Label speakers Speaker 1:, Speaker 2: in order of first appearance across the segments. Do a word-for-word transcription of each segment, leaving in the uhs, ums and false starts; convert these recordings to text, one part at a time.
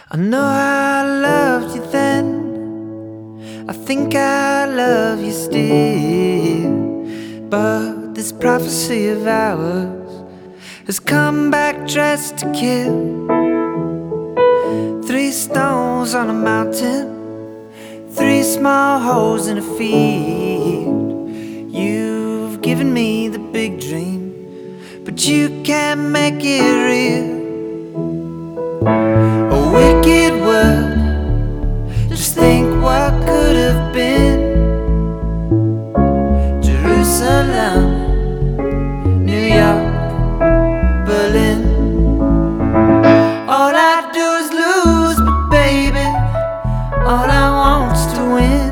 Speaker 1: I know I loved you then, I think I love you still. But this prophecy of ours has come back dressed to kill. Three stones on a mountain, three small holes in a field. You've given me the big dream, but you can't make it real. A wicked world, just think what could have been. Jerusalem, New York, Berlin. All I do is lose, but baby, all I want's to win.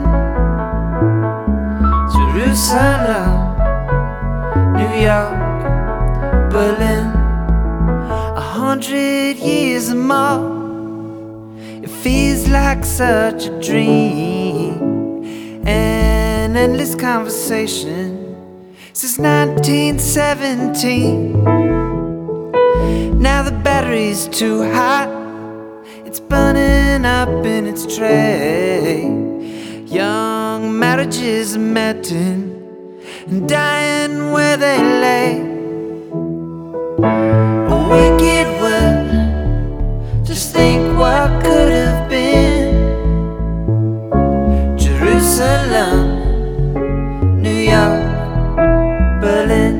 Speaker 1: Jerusalem, New York, Berlin. A hundred years or more, it feels like such a dream. An endless conversation since nineteen seventeen. Now the battery's too hot, it's burning up in its tray. Young marriages are melting and dying where they lay. A wicked world, just think what could have been. Jerusalem, New York, Berlin.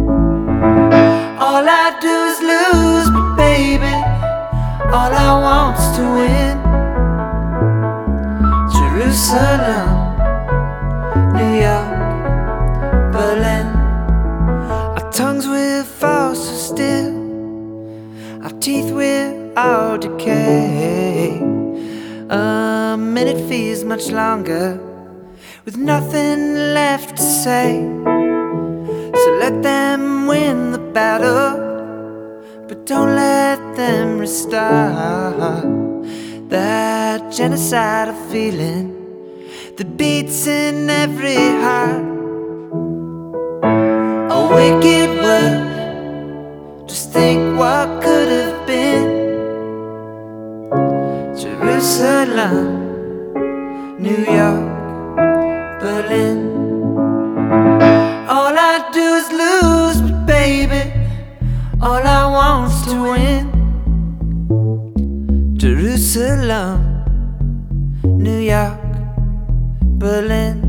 Speaker 1: All I do is lose, but baby, all I want's to win. Jerusalem, New York, Berlin. Our tongues will fall so still, our teeth will all decay. A minute feels much longer with nothing left to say. So let them win the battle, but don't let them restart that genocidal feeling that beats in every heart. A wicked world, just think what could have been. Jerusalem, New York, Berlin. All I do is lose, but baby, all I want's to win. Jerusalem, New York, Berlin.